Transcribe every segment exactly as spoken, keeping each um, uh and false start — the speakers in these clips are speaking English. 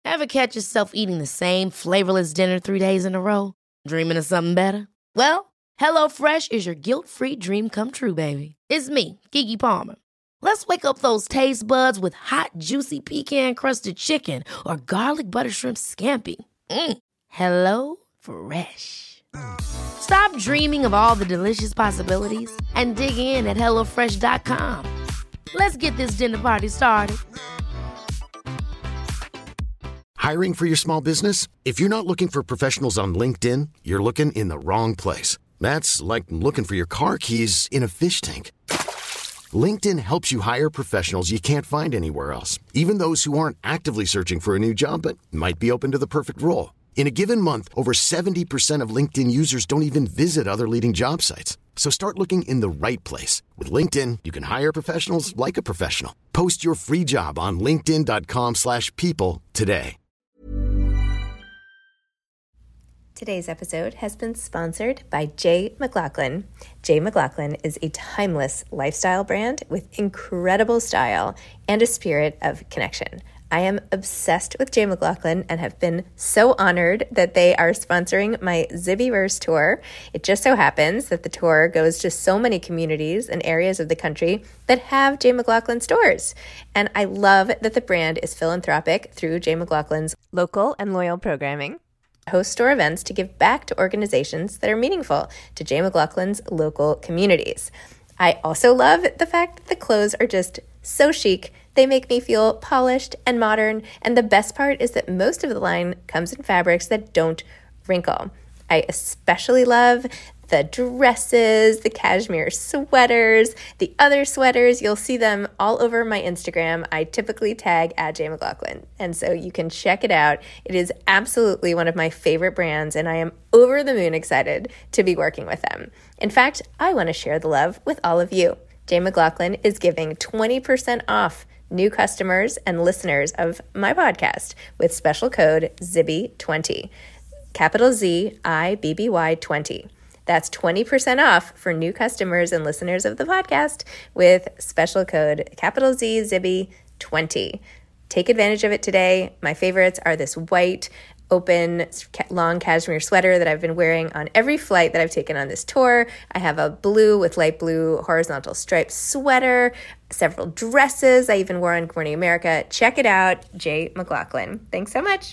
Ever catch yourself eating the same flavorless dinner three days in a row? Dreaming of something better? Well, HelloFresh is your guilt-free dream come true, baby. It's me, Keke Palmer. Let's wake up those taste buds with hot, juicy pecan-crusted chicken or garlic butter shrimp scampi. Mm. Hello Fresh. Stop dreaming of all the delicious possibilities and dig in at hello fresh dot com. Let's get this dinner party started. Hiring for your small business? If you're not looking for professionals on LinkedIn, you're looking in the wrong place. That's like looking for your car keys in a fish tank. LinkedIn helps you hire professionals you can't find anywhere else, even those who aren't actively searching for a new job but might be open to the perfect role. In a given month, over seventy percent of LinkedIn users don't even visit other leading job sites. So start looking in the right place. With LinkedIn, you can hire professionals like a professional. Post your free job on linkedin dot com slash people today. Today's episode has been sponsored by J. McLaughlin. J. McLaughlin is a timeless lifestyle brand with incredible style and a spirit of connection. I am obsessed with J. McLaughlin and have been so honored that they are sponsoring my Zibbyverse tour. It just so happens that the tour goes to so many communities and areas of the country that have J. McLaughlin stores. And I love that the brand is philanthropic through J. McLaughlin's local and loyal programming. Host store events to give back to organizations that are meaningful to J. McLaughlin's local communities. I also love the fact that the clothes are just so chic. They make me feel polished and modern, and the best part is that most of the line comes in fabrics that don't wrinkle. I especially love the dresses, the cashmere sweaters, the other sweaters. You'll see them all over my Instagram. I typically tag at J. McLaughlin, and so you can check it out. It is absolutely one of my favorite brands, and I am over the moon excited to be working with them. In fact, I want to share the love with all of you. J. McLaughlin is giving twenty percent off new customers and listeners of my podcast with special code Zibby twenty, capital Z I B B Y twenty. That's twenty percent off for new customers and listeners of the podcast with special code capital Z Zibby twenty. Take advantage of it today. My favorites are this white, open, long cashmere sweater that I've been wearing on every flight that I've taken on this tour. I have a blue with light blue horizontal striped sweater, several dresses I even wore on Good Morning America. Check it out, J. McLaughlin. Thanks so much.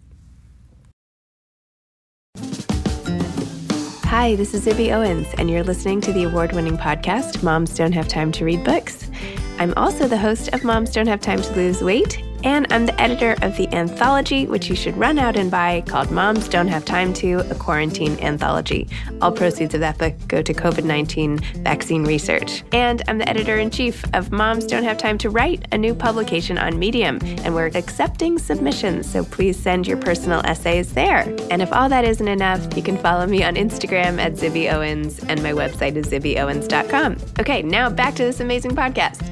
Hi, this is Zibby Owens, and you're listening to the award-winning podcast, Moms Don't Have Time to Read Books. I'm also the host of Moms Don't Have Time to Lose Weight, and I'm the editor of the anthology, which you should run out and buy, called Moms Don't Have Time to, a quarantine anthology. All proceeds of that book go to covid nineteen vaccine research. And I'm the editor-in-chief of Moms Don't Have Time to Write, a new publication on Medium, and we're accepting submissions, so please send your personal essays there. And if all that isn't enough, you can follow me on Instagram at Zibby Owens, and my website is zibby owens dot com. Okay, now back to this amazing podcast.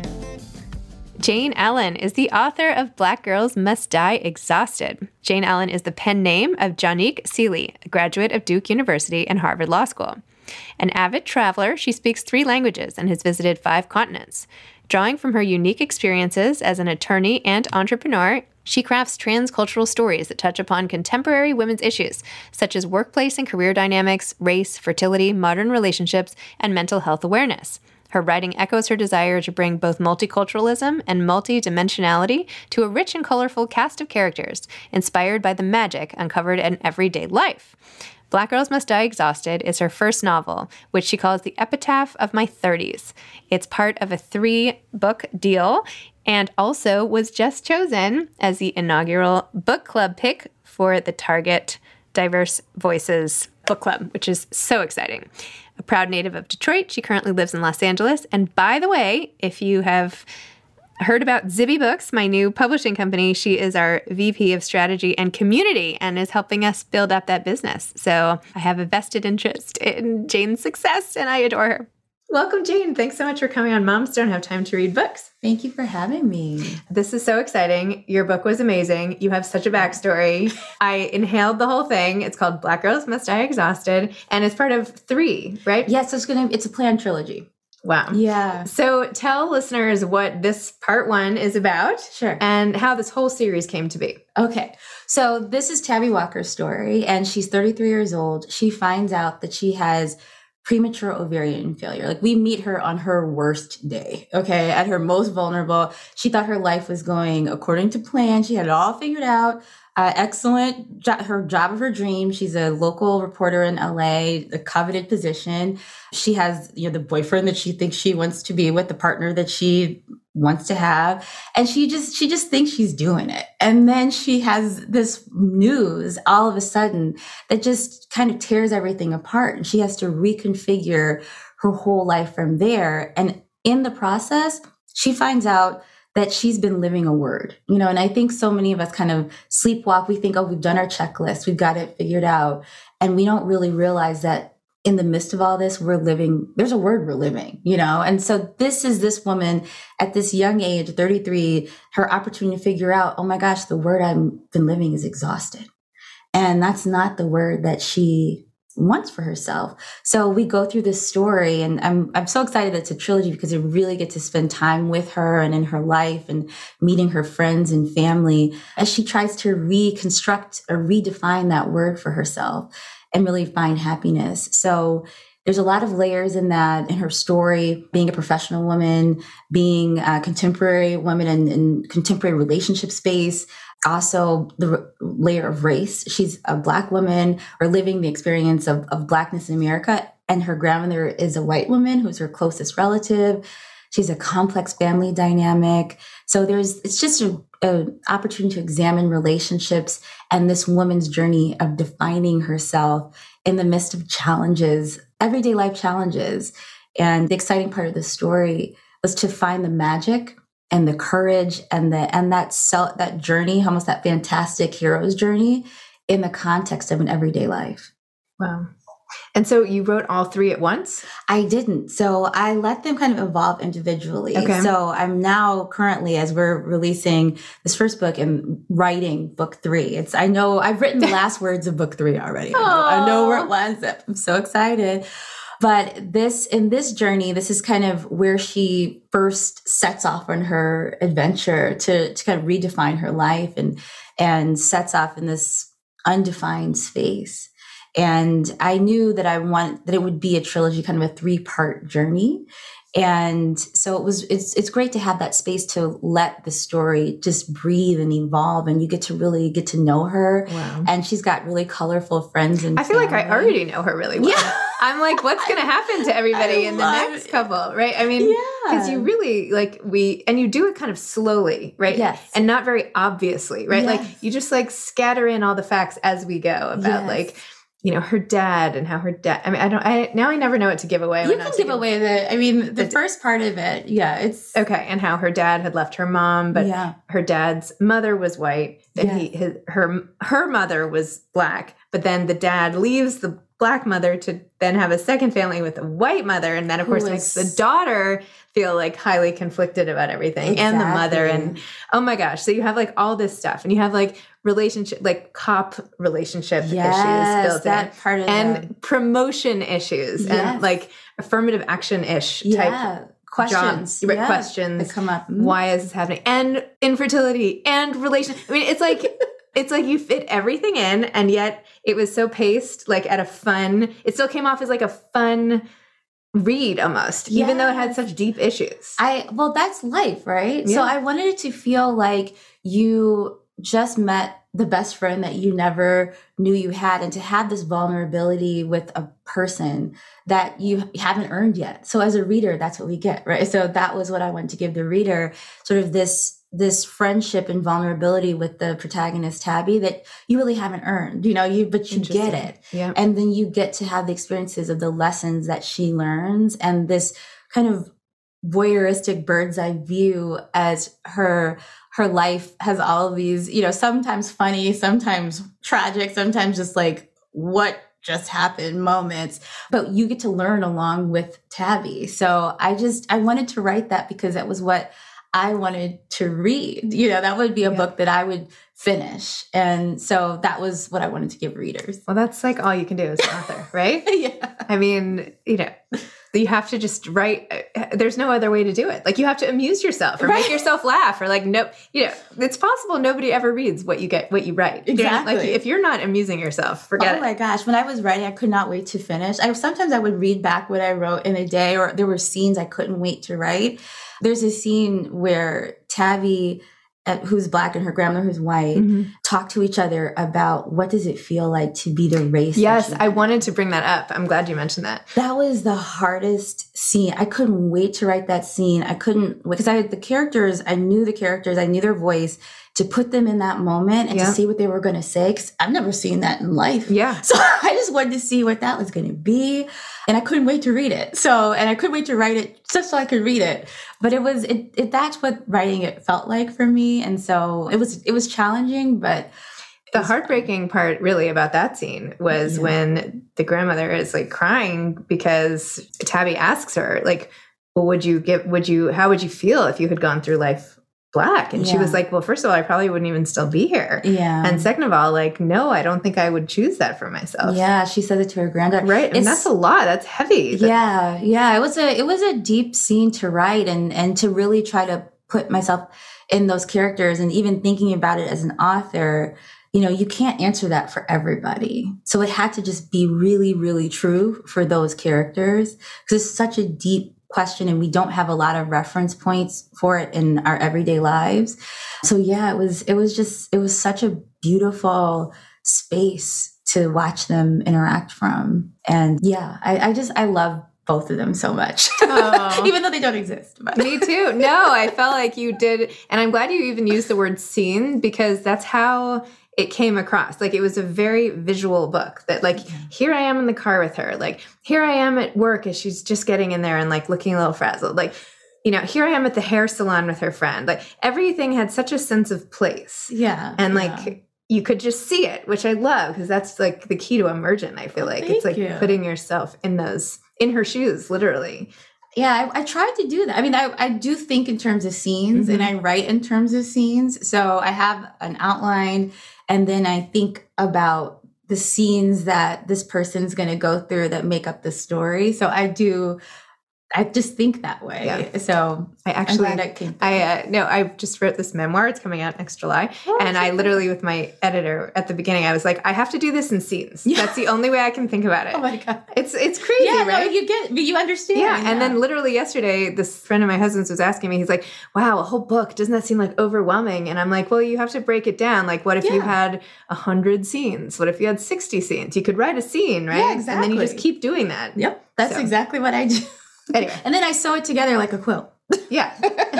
Jane Ellen is the author of Black Girls Must Die Exhausted. Jane Ellen is the pen name of Jonique Seeley, a graduate of Duke University and Harvard Law School. An avid traveler, she speaks three languages and has visited five continents. Drawing from her unique experiences as an attorney and entrepreneur, she crafts transcultural stories that touch upon contemporary women's issues, such as workplace and career dynamics, race, fertility, modern relationships, and mental health awareness. Her writing echoes her desire to bring both multiculturalism and multidimensionality to a rich and colorful cast of characters, inspired by the magic uncovered in everyday life. Black Girls Must Die Exhausted is her first novel, which she calls The Epitaph of My thirties. It's part of a three-book deal and also was just chosen as the inaugural book club pick for the Target Diverse Voices Book Club, which is so exciting. A proud native of Detroit, she currently lives in Los Angeles. And by the way, if you have heard about Zibby Books, my new publishing company, she is our V P of Strategy and Community and is helping us build up that business. So I have a vested interest in Jane's success, and I adore her. Welcome, Jane. Thanks so much for coming on Moms Don't Have Time to Read Books. Thank you for having me. This is so exciting. Your book was amazing. You have such a backstory. I inhaled the whole thing. It's called Black Girls Must Die Exhausted, and it's part of three, right? Yes, it's gonna. It's a planned trilogy. Wow. Yeah. So tell listeners what this part one is about. Sure. And how this whole series came to be. Okay. So this is Tabby Walker's story, and she's thirty-three years old. She finds out that she has premature ovarian failure. Like, we meet her on her worst day, okay, at her most vulnerable. She thought her life was going according to plan. She had it all figured out. Uh, excellent, jo- her job of her dreams. She's a local reporter in L A, a coveted position. She has, you know, the boyfriend that she thinks she wants to be with, the partner that she wants to have. And she just, she just thinks she's doing it. And then she has this news all of a sudden that just kind of tears everything apart. And she has to reconfigure her whole life from there. And in the process, she finds out that she's been living a word, you know, and I think so many of us kind of sleepwalk. We think, oh, we've done our checklist. We've got it figured out. And we don't really realize that in the midst of all this, we're living, there's a word we're living, you know? And so this is this woman at this young age, thirty-three, her opportunity to figure out, oh my gosh, the word I've been living is exhausted. And that's not the word that she wants for herself. So we go through this story, and I'm I'm so excited that it's a trilogy because I really get to spend time with her and in her life and meeting her friends and family as she tries to reconstruct or redefine that word for herself and really find happiness. So there's a lot of layers in that, in her story, being a professional woman, being a contemporary woman in, in contemporary relationship space, also the r- layer of race. She's a Black woman or living the experience of, of Blackness in America. And her grandmother is a white woman who's her closest relative. She's a complex family dynamic. So there's, it's just a, a opportunity to examine relationships and this woman's journey of defining herself in the midst of challenges, everyday life challenges. And the exciting part of the story was to find the magic and the courage and the and that self, that journey, almost that fantastic hero's journey in the context of an everyday life. Wow. And so you wrote all three at once? I didn't. So I let them kind of evolve individually. Okay. So I'm now currently, as we're releasing this first book, and writing book three. It's I know I've written the last words of book three already. I know, I know where it lands up. I'm so excited. But this, in this journey, this is kind of where she first sets off on her adventure to, to kind of redefine her life and, and sets off in this undefined space. And I knew that I want, that it would be a trilogy, kind of a three part journey. And so it was, it's, it's great to have that space to let the story just breathe and evolve, and you get to really get to know her. Wow. And she's got really colorful friends and I feel family. like I already know her really well. Yeah. I'm like, what's going to happen to everybody I in the love next it. couple, right? I mean, because Yeah. you really, like, we, and you do it kind of slowly, right? Yes. And not very obviously, right? Yes. Like, you just like scatter in all the facts as we go about Yes. like, you know, her dad and how her dad, I mean, I don't, I, now I never know what to give away. You when can not to give away the, I mean, the first part of it. Yeah, it's. Okay. And how her dad had left her mom, but Yeah. her dad's mother was white. Then Yes. he, his, her, her mother was Black, but then the dad leaves the Black mother to then have a second family with a white mother. And then of Who course is- makes the daughter feel like highly conflicted about everything and the mother. Exactly. And oh my gosh. So you have like all this stuff, and you have like relationship, like cop relationship Yes, issues built that in, part of and the- promotion issues Yes. and like affirmative action ish Yeah. type Questions. jobs, right, Yeah, questions that come up. Mhm. Why is this happening? And infertility and relation. I mean, it's like it's like you fit everything in, and yet it was so paced, like at a fun. It still came off as like a fun read almost, even though it had Yes. such deep issues. I, well, that's life, right? Yeah. So I wanted it to feel like you just met the best friend that you never knew you had, and to have this vulnerability with a person that you haven't earned yet. So as a reader, that's what we get, right? So that was what I wanted to give the reader, sort of this this friendship and vulnerability with the protagonist Tabby that you really haven't earned, you know, you but you get it. Yeah. And then you get to have the experiences of the lessons that she learns, and this kind of voyeuristic bird's eye view as her her life has all of these, you know, sometimes funny, sometimes tragic, sometimes just like what just happened moments, but you get to learn along with Tabby. So I just, I wanted to write that because that was what I wanted to read. You know, that would be a Yeah. book that I would finish. And so that was what I wanted to give readers. Well, that's like all you can do as an author, right? Yeah. I mean, you know, you have to just write. There's no other way to do it. Like you have to amuse yourself or right. make yourself laugh or like, no, you know, it's possible nobody ever reads what you get, what you write. Exactly. Like if you're not amusing yourself, forget it. Oh my gosh. When I was writing, I could not wait to finish. I sometimes I would read back what I wrote in a day, or there were scenes I couldn't wait to write. There's a scene where Tabby, uh, who's Black, and her grandmother, who's white, mm-hmm. talk to each other about what does it feel like to be the race. Yes, I wanted to bring that up. I'm glad you mentioned that. That was the hardest scene. I couldn't wait to write that scene. I couldn't, because I had the characters, I knew the characters, I knew their voice, to put them in that moment and yeah. to see what they were going to say. Because I've never seen that in life. Yeah. So I just wanted to see what that was going to be. And I couldn't wait to read it. So, and I couldn't wait to write it just so I could read it. But it was, it, it that's what writing it felt like for me. And so it was, it was challenging, but the heartbreaking part really about that scene was yeah. when the grandmother is like crying because Tabby asks her, like, well, would you give, would you, how would you feel if you had gone through life Black? And yeah. she was like, well, first of all, I probably wouldn't even still be here. Yeah. And second of all, like, no, I don't think I would choose that for myself. Yeah. She said it to her granddaughter. Right. And that's a lot. That's heavy. Yeah. Yeah. It was a, it was a deep scene to write and, and to really try to put myself in those characters. And even thinking about it as an author, you know, you can't answer that for everybody. So it had to just be really, really true for those characters because it's such a deep question and we don't have a lot of reference points for it in our everyday lives. So yeah, it was, it was just, it was such a beautiful space to watch them interact from. And yeah, I, I just, I love both of them so much, oh. even though they don't exist. But. Me too. No, I felt like you did. And I'm glad you even used the word scene because that's how it came across. Like it was a very visual book that like, yeah. here I am in the car with her. Like here I am at work as she's just getting in there and like looking a little frazzled. Like, you know, here I am at the hair salon with her friend. Like everything had such a sense of place. Yeah. And like, yeah. you could just see it, which I love because that's like the key to Emergent. I feel like Thank it's like you. putting yourself in those, in her shoes, literally. Yeah, I, I tried to do that. I mean, I, I do think in terms of scenes mm-hmm. and I write in terms of scenes. So I have an outline and then I think about the scenes that this person's going to go through that make up the story. So I do, I just think that way. Yeah. So I actually, I'm glad it came I, uh, no, I just wrote this memoir. It's coming out next July. Oh, and I literally, with my editor at the beginning, I was like, I have to do this in scenes. Yeah. That's the only way I can think about it. Oh my God. It's, it's crazy, yeah, right? No, you get, but you understand. Yeah. yeah. And then literally yesterday, this friend of my husband's was asking me, he's like, wow, a whole book, doesn't that seem like overwhelming? And I'm like, well, you have to break it down. Like, what if yeah. you had a hundred scenes? What if you had sixty scenes? You could write a scene, right? Yeah, exactly. And then you just keep doing that. Yep. That's so. exactly what I do. Anyway. And then I sew it together like a quilt. Yeah.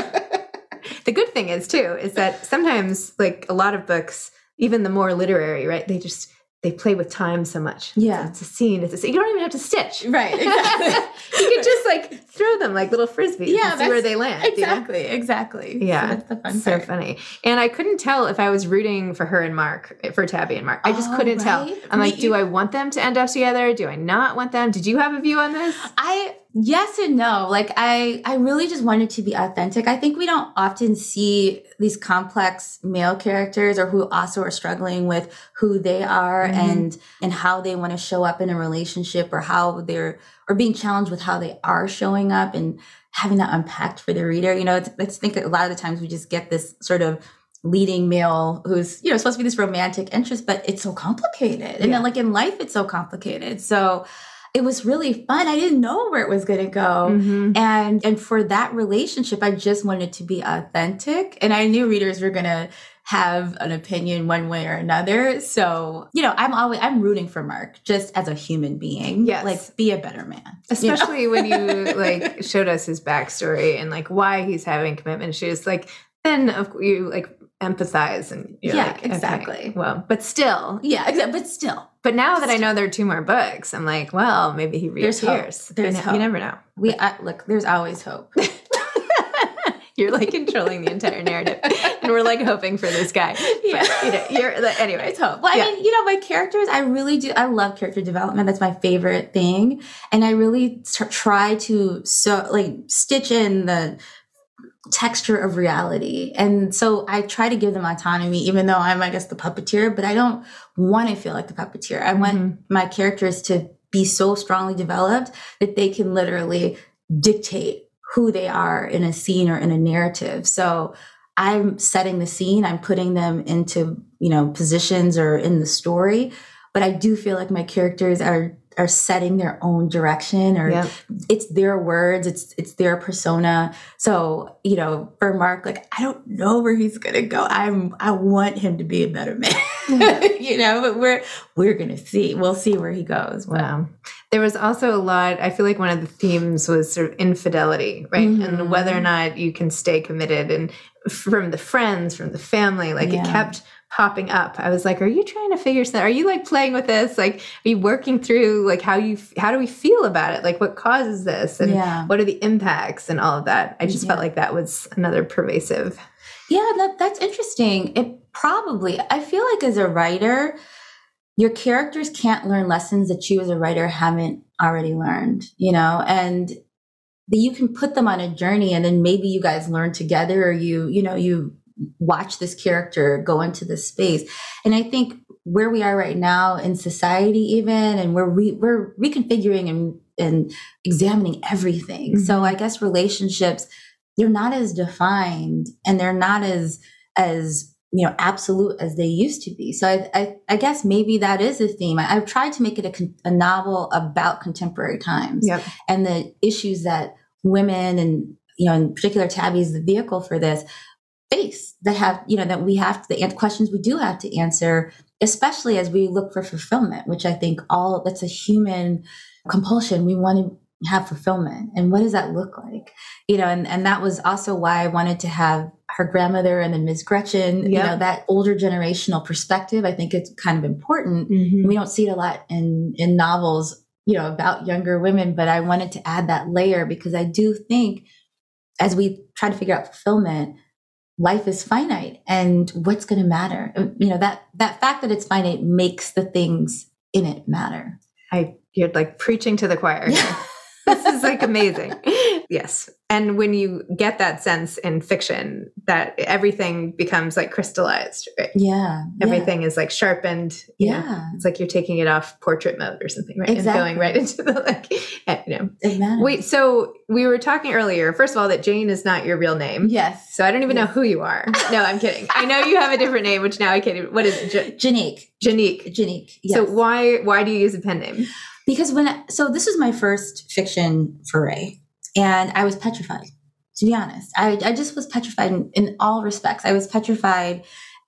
The good thing is, too, is that sometimes, like, a lot of books, even the more literary, right, they just, they play with time so much. Yeah. So it's a scene. It's a scene. You don't even have to stitch. Right. Exactly. You could just, like, throw them like little Frisbees yeah, and see where they land. Exactly. You know? Exactly. Yeah. So that's the fun so part. funny. And I couldn't tell if I was rooting for her and Mark, for Tabby and Mark. I just oh, couldn't right? tell. I'm like, do I want them to end up together? Do I not want them? Did you have a view on this? I... Yes and no. Like I, I really just wanted to be authentic. I think we don't often see these complex male characters or who also are struggling with who they are mm-hmm. and, and how they want to show up in a relationship or how they're, or being challenged with how they are showing up and having that unpacked for the reader. You know, it's, I think a lot of the times we just get this sort of leading male who's, you know, supposed to be this romantic interest, but it's so complicated. Yeah. And then like in life, it's so complicated. So it was really fun. I didn't know where it was going to go. Mm-hmm. And and for that relationship, I just wanted to be authentic. And I knew readers were going to have an opinion one way or another. So, you know, I'm always, I'm rooting for Mark just as a human being. Yes. Like, be a better man. Especially you know? when you, like, showed us his backstory and, like, why he's having commitment issues. Like, then of, you, like, empathize and you're yeah, like, exactly. Okay, well, but still. Yeah, exactly. But still. But now that I know there are two more books, I'm like, well, maybe he reappears. There's hope. There's you, hope. You never know. We uh, look, there's always hope. You're like controlling the entire narrative. And we're like hoping for this guy. Yeah. But, you know, you're, anyway. It's hope. Well, I yeah. mean, you know, my characters, I really do. I love character development. That's my favorite thing. And I really t- try to so like stitch in the texture of reality. And so I try to give them autonomy, even though I'm, I guess, the puppeteer, but I don't want to feel like the puppeteer. I want mm-hmm. my characters to be so strongly developed that they can literally dictate who they are in a scene or in a narrative. So I'm setting the scene, I'm putting them into, you know, positions or in the story, but I do feel like my characters are are setting their own direction, or yep. it's their words, it's it's their persona. So, you know, for Mark, like, I don't know where he's gonna go. I'm I want him to be a better man. You know, but we're we're gonna see. We'll see where he goes. But. Wow. There was also a lot, I feel like one of the themes was sort of infidelity, right? Mm-hmm. And whether or not you can stay committed, and from the friends, from the family, like yeah. it kept popping up. I was like, are you trying to figure something? Are you like playing with this? Like, are you working through like how you, how do we feel about it? Like what causes this, and yeah. what are the impacts and all of that? I just yeah. felt like that was another pervasive. Yeah, that, that's interesting. It probably, I feel like as a writer, your characters can't learn lessons that you as a writer haven't already learned, you know, and that you can put them on a journey, and then maybe you guys learn together, or you, you know, you watch this character go into this space. And I think where we are right now in society, even, and we're re, we're reconfiguring and, and examining everything. Mm-hmm. So I guess relationships, they're not as defined, and they're not as, as, you know, absolute as they used to be. So I, I, I guess maybe that is a theme. I, I've tried to make it a, a novel about contemporary times yep. and the issues that women, and, you know, in particular, Tabby is the vehicle for this, face, that have, you know, that we have to, the questions we do have to answer, especially as we look for fulfillment, which I think all, that's a human compulsion. We want to have fulfillment. And what does that look like? You know, and, and that was also why I wanted to have her grandmother and then Miz Gretchen, yep. you know, that older generational perspective. I think it's kind of important. Mm-hmm. We don't see it a lot in, in novels, you know, about younger women, but I wanted to add that layer, because I do think as we try to figure out fulfillment, life is finite, and what's going to matter? You know, that, that fact that it's finite makes the things in it matter. I, you're like preaching to the choir. Yeah. This is like amazing. Yes. And when you get that sense in fiction, that everything becomes like crystallized, right? Yeah. Everything yeah. is like sharpened. Yeah. Know? It's like you're taking it off portrait mode or something, right? Exactly. And going right into the, like, you know. It matters. Wait, so we were talking earlier, first of all, that Jane is not your real name. Yes. So I don't even yes. know who you are. No, I'm kidding. I know you have a different name, which now I can't even, what is it? J- Janique. Janique. Janique. Yes. So why, why do you use a pen name? Because when, so this was my first fiction foray, and I was petrified, to be honest. I, I just was petrified in, in all respects. I was petrified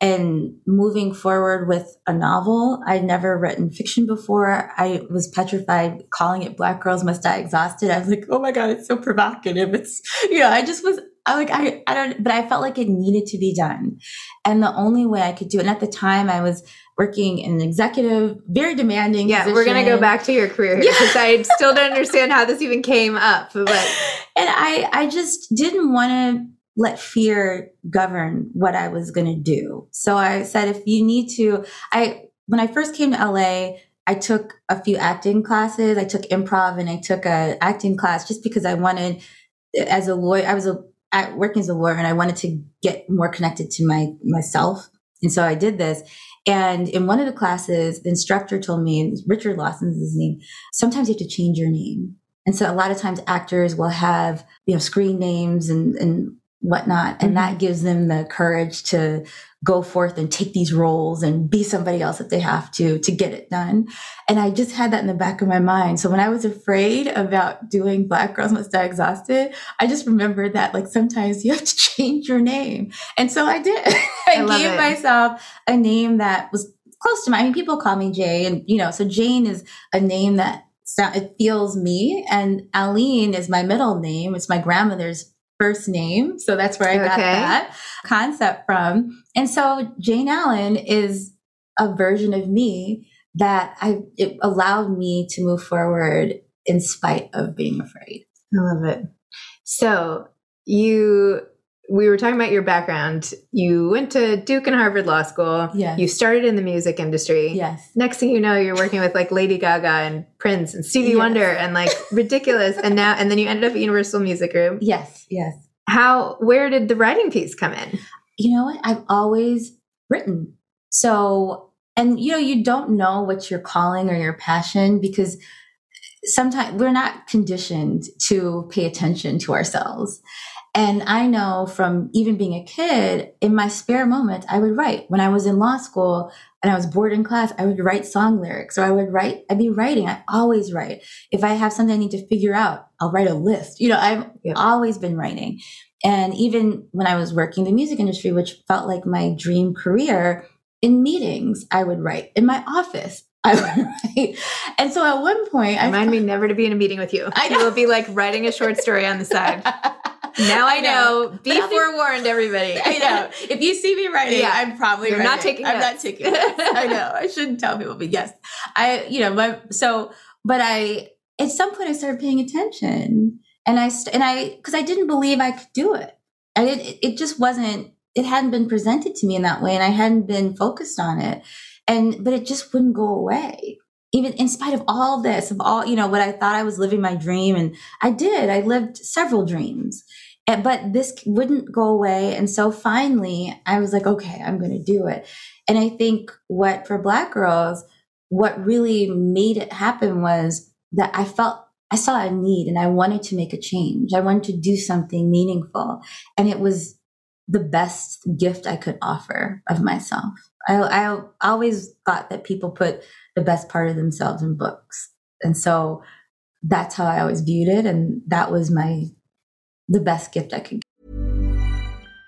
in moving forward with a novel. I'd never written fiction before. I was petrified calling it Black Girls Must Die Exhausted. I was like, oh my God, it's so provocative. It's, you know, I just was, I like, I, I don't, but I felt like it needed to be done. And the only way I could do it, and at the time I was working in an executive, very demanding Yeah, position. We're going to go back to your career here, because yeah. I still don't understand how this even came up. But And I, I just didn't want to let fear govern what I was going to do. So I said, if you need to, I, when I first came to L A, I took a few acting classes. I took improv, and I took a acting class just because I wanted, as a lawyer, I was a, at, working as a lawyer, and I wanted to get more connected to my myself. And so I did this. And in one of the classes, the instructor told me, Richard Lawson's his name, sometimes you have to change your name. And so a lot of times actors will have, you know, screen names and, and whatnot. And mm-hmm. that gives them the courage to go forth and take these roles and be somebody else if they have to, to get it done. And I just had that in the back of my mind. So when I was afraid about doing Black Girls Must Die Exhausted, I just remembered that, like, sometimes you have to change your name. And so I did. I, I gave it. myself a name that was close to my, I mean, people call me Jay, and, you know, so Jane is a name that sound, it feels me. And Aline is my middle name. It's my grandmother's first name. So that's where I got okay. that concept from. And so Jane Allen is a version of me that I, it allowed me to move forward in spite of being afraid. I love it. So you, we were talking about your background. You went to Duke and Harvard Law School. Yes. You started in the music industry. Yes. Next thing you know, you're working with like Lady Gaga and Prince and Stevie yes. Wonder and like ridiculous. And now, and then you ended up at Universal Music Group. Yes. Yes. How, where did the writing piece come in? You know what? I've always written. So, and you know, you don't know what your calling or your passion, because sometimes we're not conditioned to pay attention to ourselves. And I know from even being a kid, in my spare moment, I would write. When I was in law school and I was bored in class, I would write song lyrics, or I would write, I'd be writing. I always write. If I have something I need to figure out, I'll write a list. You know, I've yeah. always been writing. And even when I was working in the music industry, which felt like my dream career, in meetings, I would write. In my office, I would write. And so at one point, Remind I me never to be in a meeting with you. I know. You will be like writing a short story on the side. Now I know. know. Be forewarned, everybody. I know. If you see me writing, yeah. I'm probably You're writing. not taking I'm notes. not taking notes. I know. I shouldn't tell people, but yes. I, you know, my, so, but I, at some point I started paying attention, and I, and I, cause I didn't believe I could do it. I did, it just wasn't, it hadn't been presented to me in that way, and I hadn't been focused on it. And, but it just wouldn't go away. Even in spite of all this, of all, you know, what I thought I was living my dream. And I did, I lived several dreams. And, but this wouldn't go away. And so finally I was like, okay, I'm going to do it. And I think what for Black girls, what really made it happen was that I felt, I saw a need, and I wanted to make a change. I wanted to do something meaningful. And it was the best gift I could offer of myself. I, I always thought that people put the best part of themselves in books. And so that's how I always viewed it. And that was my the best gift I could give.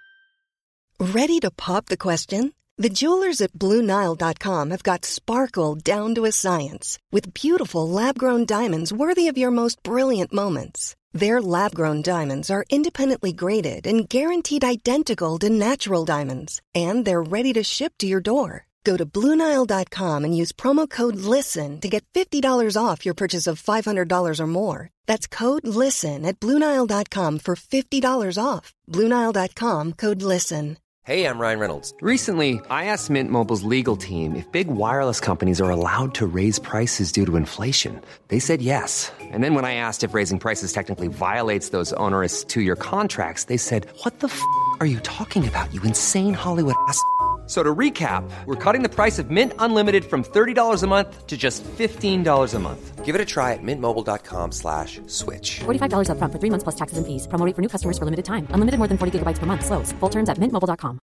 Ready to pop the question? The jewelers at Blue Nile dot com have got sparkle down to a science with beautiful lab-grown diamonds worthy of your most brilliant moments. Their lab-grown diamonds are independently graded and guaranteed identical to natural diamonds, and they're ready to ship to your door. Go to Blue Nile dot com and use promo code LISTEN to get fifty dollars off your purchase of five hundred dollars or more. That's code LISTEN at Blue Nile dot com for fifty dollars off. Blue Nile dot com, code LISTEN. Hey, I'm Ryan Reynolds. Recently, I asked Mint Mobile's legal team if big wireless companies are allowed to raise prices due to inflation. They said yes. And then when I asked if raising prices technically violates those onerous two-year contracts, they said, what the f*** are you talking about, you insane Hollywood ass f- So to recap, we're cutting the price of Mint Unlimited from thirty dollars a month to just fifteen dollars a month. Give it a try at mintmobile.com slash switch. forty-five dollars up front for three months plus taxes and fees. Promo rate for new customers for limited time. Unlimited more than forty gigabytes per month. Slows full terms at mint mobile dot com.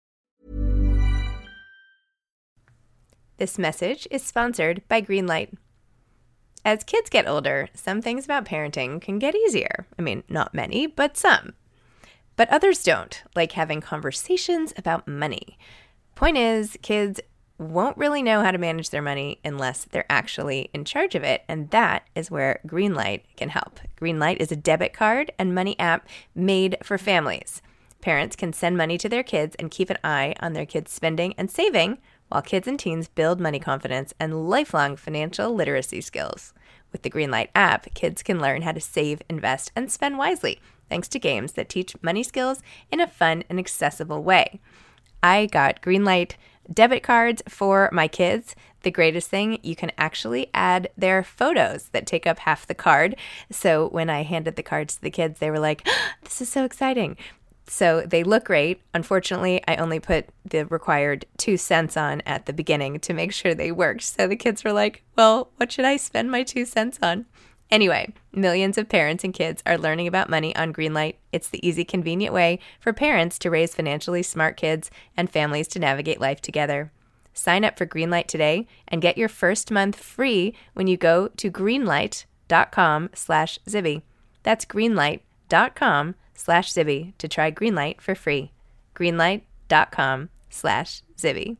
This message is sponsored by Greenlight. As kids get older, some things about parenting can get easier. I mean, not many, but some. But others don't, like having conversations about money. Point is, kids won't really know how to manage their money unless they're actually in charge of it, and that is where Greenlight can help. Greenlight is a debit card and money app made for families. Parents can send money to their kids and keep an eye on their kids' spending and saving, while kids and teens build money confidence and lifelong financial literacy skills. With the Greenlight app, kids can learn how to save, invest, and spend wisely, thanks to games that teach money skills in a fun and accessible way. I got Greenlight debit cards for my kids. The greatest thing, you can actually add their photos that take up half the card. So when I handed the cards to the kids, they were like, oh, this is so exciting. So they look great. Unfortunately, I only put the required two cents on at the beginning to make sure they worked. So the kids were like, well, what should I spend my two cents on? Anyway, millions of parents and kids are learning about money on Greenlight. It's the easy, convenient way for parents to raise financially smart kids and families to navigate life together. Sign up for Greenlight today and get your first month free when you go to greenlight.com slash Zibby. That's greenlight.com slash Zibby to try Greenlight for free. Greenlight.com slash Zibby.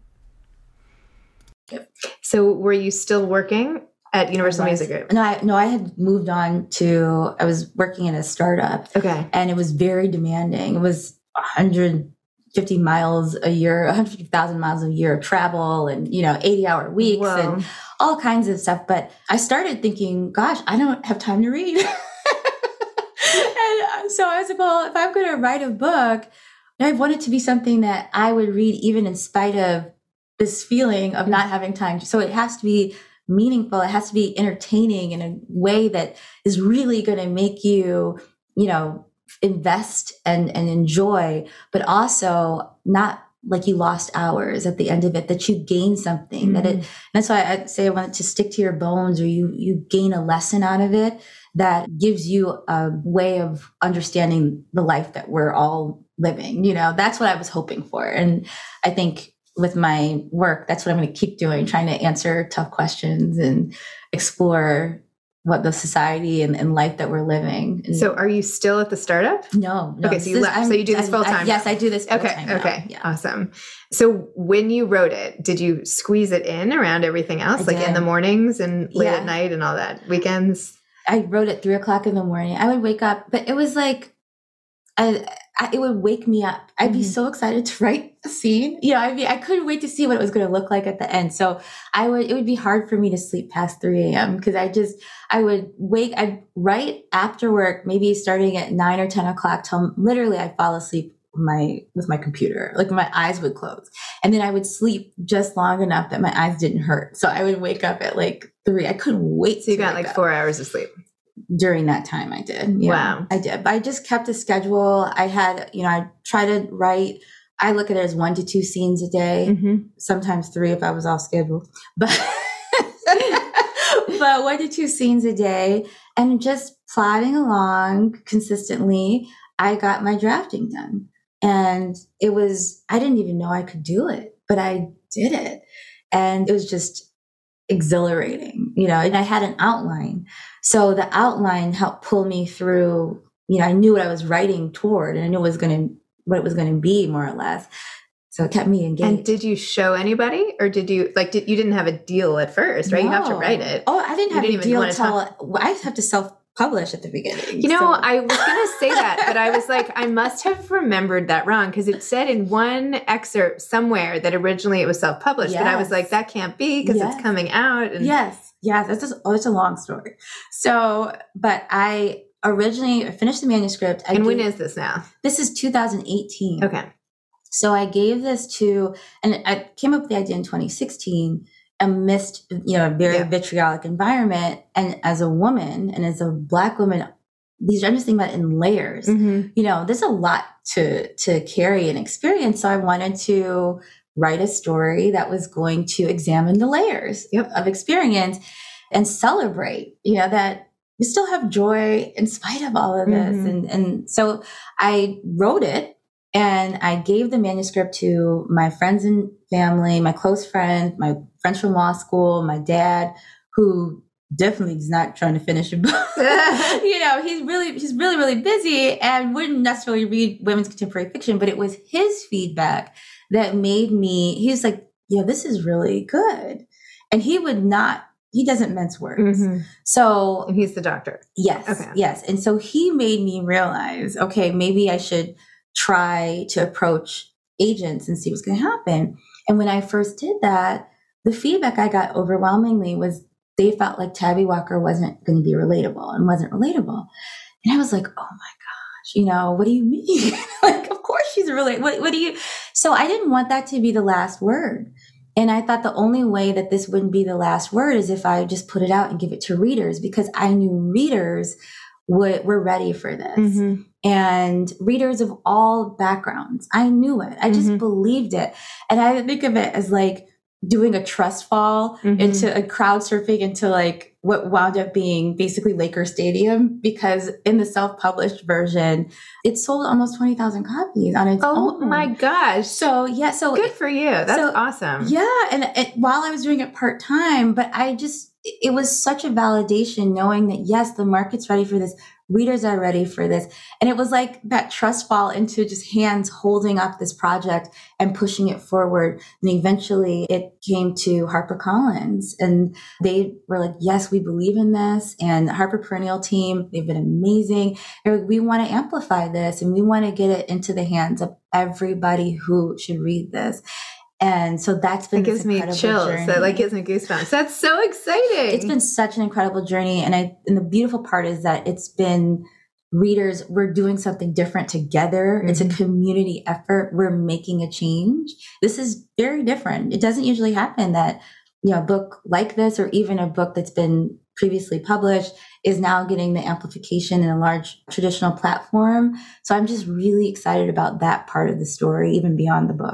So were you still working at Universal Music Group? No, I, no, I had moved on to, I was working in a startup. Okay. And it was very demanding. It was one hundred fifty miles a year, one hundred fifty thousand miles a year of travel and, you know, eighty hour weeks Whoa. and all kinds of stuff. But I started thinking, gosh, I don't have time to read. And so I was like, well, if I'm going to write a book, I want it to be something that I would read even in spite of this feeling of not having time. So it has to be meaningful. It has to be entertaining in a way that is really going to make you, you know, invest and, and enjoy, but also not like you lost hours at the end of it, that you gain something, mm-hmm. that it, that's why I say I want it to stick to your bones, or you, you gain a lesson out of it that gives you a way of understanding the life that we're all living. You know, that's what I was hoping for. And I think with my work, that's what I'm going to keep doing, trying to answer tough questions and explore what the society and, and life that we're living. And so are you still at the startup? No. no okay. So you is, left. I'm, so you do this full time? Yes, I do this full okay, time. Okay. Yeah. Awesome. So when you wrote it, did you squeeze it in around everything else? I like did. In the mornings and late yeah. at night and all that, weekends? I wrote at three o'clock in the morning. I would wake up, but it was like, I, I, it would wake me up. I'd mm-hmm. be so excited to write a scene. You know, I'd be, I couldn't wait to see what it was going to look like at the end. So I would, it would be hard for me to sleep past three a.m. because I just, I would wake, I'd write after work, maybe starting at nine or ten o'clock till literally I'd fall asleep with my, with my computer, like my eyes would close. And then I would sleep just long enough that my eyes didn't hurt. So I would wake up at like three. I couldn't wait. So you got like up. four hours of sleep. During that time I did. Yeah, wow. I did. But I just kept a schedule. I had, you know, I try to write, I look at it as one to two scenes a day, mm-hmm. sometimes three if I was off schedule, but, but one to two scenes a day, and just plodding along consistently, I got my drafting done. And it was, I didn't even know I could do it, but I did it. And it was just exhilarating, you know, and I had an outline. So the outline helped pull me through, you know, I knew what I was writing toward, and I knew it was going to, what it was going to be more or less. So it kept me engaged. And did you show anybody, or did you, like, did, you didn't have a deal at first, right? No. You have to write it. Oh, I didn't have didn't a deal until, I have to self-publish at the beginning. You know, so. I was going to say that, but I was like, I must have remembered that wrong, because it said in one excerpt somewhere that originally it was self-published, yes. but I was like, that can't be because yes. it's coming out. And yes. Yeah, that's just, oh, it's a long story. So, but I originally I finished the manuscript. I and gave, when is this now? This is two thousand eighteen. Okay. So I gave this to, and I came up with the idea in twenty sixteen amidst, you know, a very yeah. vitriolic environment. And as a woman and as a Black woman, these I'm just thinking about it in layers. Mm-hmm. You know, there's a lot to to carry and experience. So I wanted to write a story that was going to examine the layers yep. of experience and celebrate, you know, that we still have joy in spite of all of this. Mm-hmm. And, and so I wrote it, and I gave the manuscript to my friends and family, my close friends, my friends from law school, my dad, who definitely is not trying to finish a book. You know, he's really, he's really, really busy and wouldn't necessarily read women's contemporary fiction, but it was his feedback that made me, he was like, yeah, this is really good. And he would not, he doesn't mince words. Mm-hmm. So. And he's the doctor. Yes. Okay. Yes. And so he made me realize, okay, maybe I should try to approach agents and see what's going to happen. And when I first did that, the feedback I got overwhelmingly was they felt like Tabby Walker wasn't going to be relatable and wasn't relatable. And I was like, oh my gosh, you know, what do you mean? Like, of course she's really, what, what do you, so I didn't want that to be the last word. And I thought the only way that this wouldn't be the last word is if I just put it out and give it to readers, because I knew readers would, were ready for this. Mm-hmm. And readers of all backgrounds. I knew it. I just mm-hmm. believed it. And I think of it as like doing a trust fall mm-hmm. into a crowd surfing into like what wound up being basically Laker Stadium, because in the self-published version, it sold almost twenty thousand copies on its oh own. Oh my gosh. So yeah. So good for you. That's so, awesome. Yeah. And it, while I was doing it part-time, but I just, it was such a validation knowing that yes, the market's ready for this. Readers are ready for this. And it was like that trust fall into just hands holding up this project and pushing it forward. And eventually it came to HarperCollins, and they were like, yes, we believe in this. And the Harper Perennial team, they've been amazing. They're like, we want to amplify this and we want to get it into the hands of everybody who should read this. And so that's been, it gives me chills. Journey. That like gives me goosebumps. That's so exciting. It's been such an incredible journey. And I, and the beautiful part is that it's been readers, we're doing something different together. Mm-hmm. It's a community effort. We're making a change. This is very different. It doesn't usually happen that, you know, a book like this, or even a book that's been previously published, is now getting the amplification in a large traditional platform. So I'm just really excited about that part of the story, even beyond the book.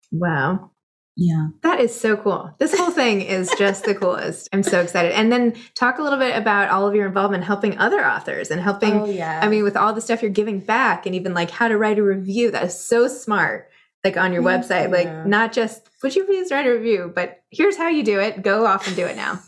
Wow. Yeah. That is so cool. This whole thing is just the coolest. I'm so excited. And then talk a little bit about all of your involvement helping other authors and helping, oh, yeah. I mean, with all the stuff you're giving back and even like how to write a review. That is so smart. Like on your Thank website, you. like not just would you please write a review, but here's how you do it. Go off and do it now.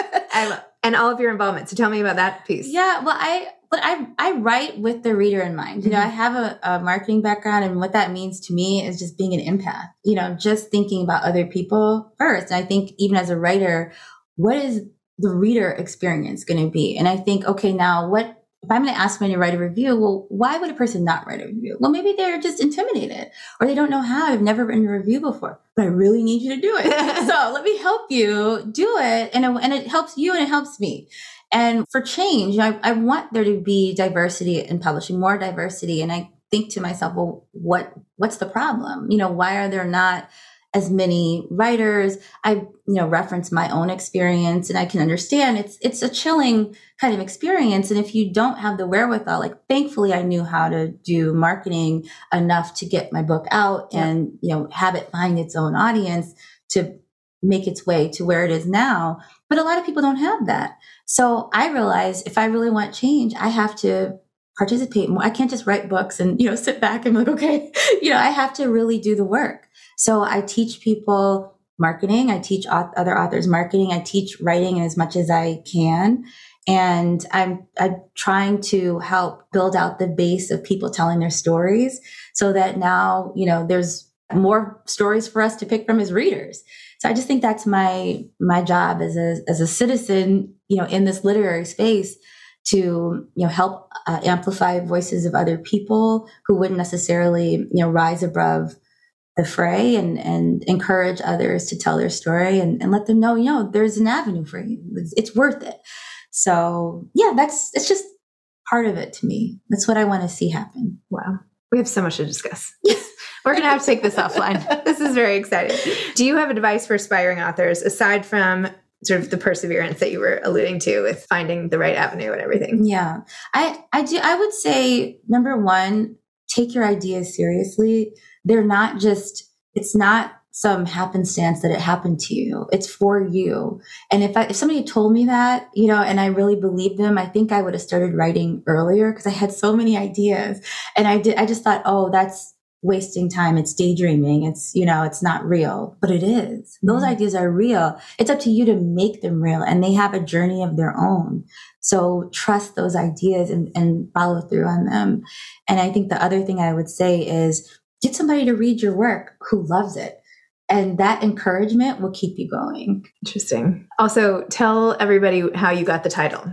I love, and all of your involvement. So tell me about that piece. Yeah. Well, I, but I, I write with the reader in mind. You know, I have a, a marketing background, and what that means to me is just being an empath, you know, just thinking about other people first. And I think even as a writer, what is the reader experience going to be? And I think, okay, now what, if I'm going to ask somebody to write a review, well, why would a person not write a review? Well, maybe they're just intimidated or they don't know how. I've never written a review before, but I really need you to do it. So let me help you do it. And it, and it helps you and it helps me. And for change, I, I want there to be diversity in publishing, more diversity. And I think to myself, well, what what's the problem? You know, why are there not as many writers? I, you know, reference my own experience, and I can understand it's it's a chilling kind of experience. And if you don't have the wherewithal, like thankfully I knew how to do marketing enough to get my book out yeah. and, you know, have it find its own audience to make its way to where it is now. But a lot of people don't have that. So I realized if I really want change, I have to participate more. I can't just write books and, you know, sit back and be like, okay, you know, I have to really do the work. So I teach people marketing. I teach other authors marketing. I teach writing as much as I can. And I'm, I'm trying to help build out the base of people telling their stories so that now, you know, there's more stories for us to pick from as readers. So I just think that's my, my job as a, as a citizen, you know, in this literary space to, you know, help uh, amplify voices of other people who wouldn't necessarily, you know, rise above the fray and, and encourage others to tell their story and, and let them know, you know, there's an avenue for you. It's, it's worth it. So yeah, that's, it's just part of it to me. That's what I want to see happen. Wow. We have so much to discuss. We're going to have to take this offline. This is very exciting. Do you have advice for aspiring authors aside from sort of the perseverance that you were alluding to with finding the right avenue and everything? Yeah, I, I do. I would say, number one, take your ideas seriously. They're not just, it's not some happenstance that it happened to you. It's for you. And if I, if somebody told me that, you know, and I really believed them, I think I would have started writing earlier because I had so many ideas. And I did, I just thought, oh, that's wasting time. It's daydreaming. It's, you know, it's not real, but it is. Those mm-hmm. ideas are real. It's up to you to make them real, and they have a journey of their own. So trust those ideas and, and follow through on them. And I think the other thing I would say is get somebody to read your work who loves it. And that encouragement will keep you going. Interesting. Also, tell everybody how you got the title.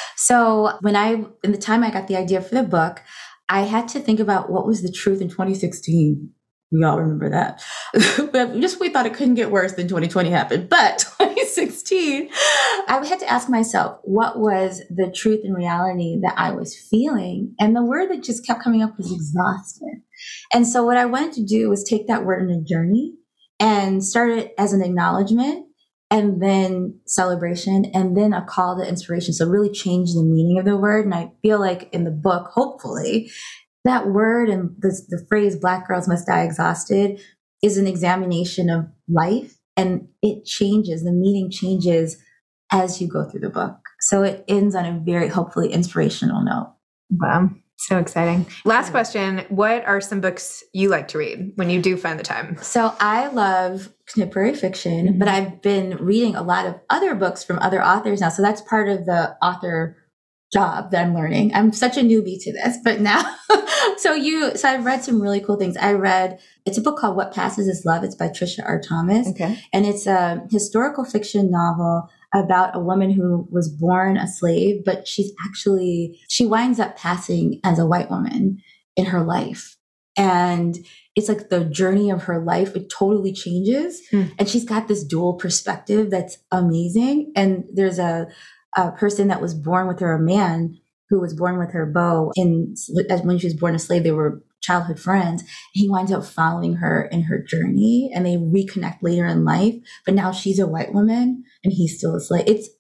So when I, in the time I got the idea for the book, I had to think about what was the truth in twenty sixteen. We all remember that. But just we thought it couldn't get worse than twenty twenty happened. But twenty sixteen, I had to ask myself, what was the truth and reality that I was feeling? And the word that just kept coming up was exhausted. And so what I wanted to do was take that word on a journey and start it as an acknowledgement, and then celebration, and then a call to inspiration. So really change the meaning of the word. And I feel like in the book, hopefully, that word and the, the phrase Black girls must die exhausted is an examination of life, and it changes, the meaning changes as you go through the book. So it ends on a very hopefully inspirational note. Wow. So exciting. Last question. What are some books you like to read when you do find the time? So I love contemporary fiction, mm-hmm. but I've been reading a lot of other books from other authors now. So that's part of the author job that I'm learning. I'm such a newbie to this, but now, so you, so I've read some really cool things. I read, it's a book called What Passes as Love. It's by Trisha R. Thomas. Okay. And it's a historical fiction novel about a woman who was born a slave, but she's actually, she winds up passing as a white woman in her life. And it's like the journey of her life, it totally changes. Mm. And she's got this dual perspective that's amazing. And there's a, a person that was born with her, a man who was born with her beau. And when she was born a slave, they were childhood friends. And he winds up following her in her journey, and they reconnect later in life. But now she's a white woman and he's still a slave. It's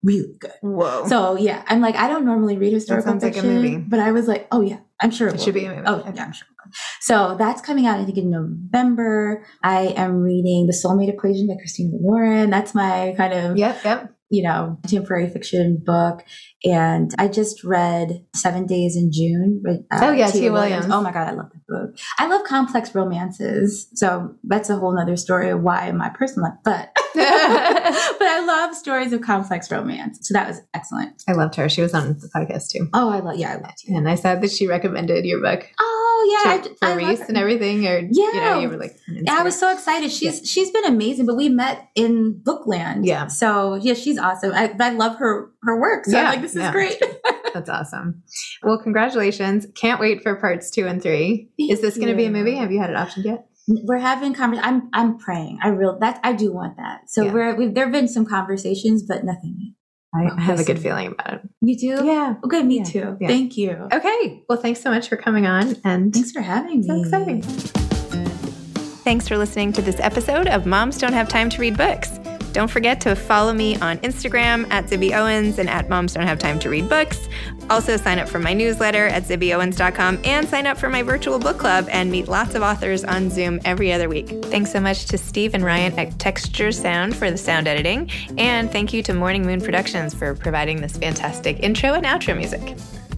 really good. Whoa. So yeah, I'm like, I don't normally read historical sounds like a fiction, movie. but I was like, oh yeah, I'm sure it, It will should be a movie. Oh yeah, I'm sure. It will. So that's coming out, I think, in November. I am reading The Soulmate Equation by Christina Lauren. That's my kind of, Yep, yep. you know, contemporary fiction book. And I just read Seven Days in June. With, uh, Oh, yeah, Tia Tia Williams. Oh my God, I love that book. I love complex romances. So that's a whole nother story of why my personal life, but, but I love stories of complex romance. So that was excellent. I loved her. She was on the podcast too. Oh, I love, yeah, I love Tia. And I said that she recommended your book. Oh yeah, to, I, for I Reese love and everything, or Yeah. you know, you were like, Yeah, I was so excited. She's yeah. she's been amazing, but we met in Bookland. Yeah. So yeah, she's awesome. I, I love her her work. So yeah, I'm like, this yeah. is great. That's awesome. Well, congratulations. Can't wait for parts two and three. Thank is this going to be a you. movie? Have you had it optioned yet? We're having conversation. I'm I'm praying. I real that I do want that. So Yeah. we're we've, there have been some conversations, but nothing. I Oh, have a good listen. feeling about it. You do? Yeah. Oh, good. Me Yeah. too. Yeah. Thank you. Okay. Well, thanks so much for coming on. And Thanks for having so me. exciting. Thanks for listening to this episode of Moms Don't Have Time to Read Books. Don't forget to follow me on Instagram at Zibby Owens and at Moms Don't Have Time to Read Books. Also sign up for my newsletter at zibby owens dot com and sign up for my virtual book club and meet lots of authors on Zoom every other week. Thanks so much to Steve and Ryan at Texture Sound for the sound editing. And thank you to Morning Moon Productions for providing this fantastic intro and outro music.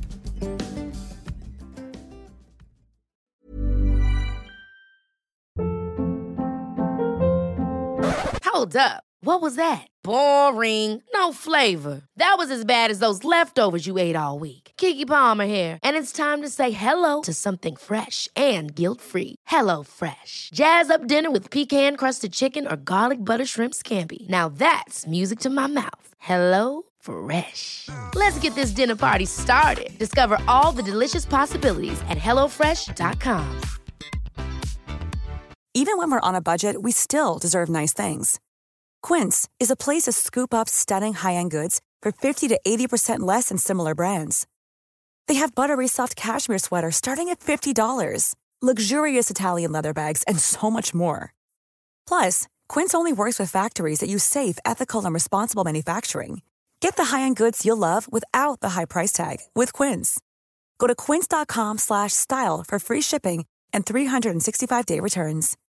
Hold up. What was that? Boring. No flavor. That was as bad as those leftovers you ate all week. Keke Palmer here, and it's time to say hello to something fresh and guilt-free. Hello Fresh. Jazz up dinner with pecan-crusted chicken or garlic butter shrimp scampi. Now that's music to my mouth. Hello Fresh. Let's get this dinner party started. Discover all the delicious possibilities at hello fresh dot com. Even when we're on a budget, we still deserve nice things. Quince is a place to scoop up stunning high-end goods for fifty to eighty percent less than similar brands. They have buttery soft cashmere sweaters starting at fifty dollars, luxurious Italian leather bags, and so much more. Plus, Quince only works with factories that use safe, ethical, and responsible manufacturing. Get the high-end goods you'll love without the high price tag with Quince. Go to quince dot com slash style for free shipping and three sixty-five day returns.